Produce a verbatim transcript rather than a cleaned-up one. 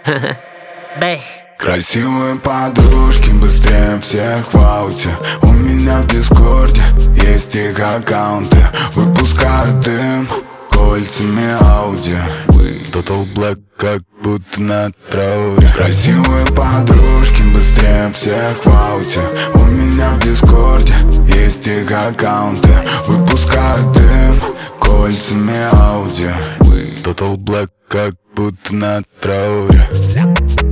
Бэй. Красивые подружки быстрее всех в ауте. У меня в дискорде есть их аккаунты. Выпускают дым кольцами ауди. Total Black, как будто на трауре. Красивые подружки быстрее всех в ауте. У меня в дискорде есть их аккаунты. Выпускают дым кольцами ауди. Total Black, как будто на трауре.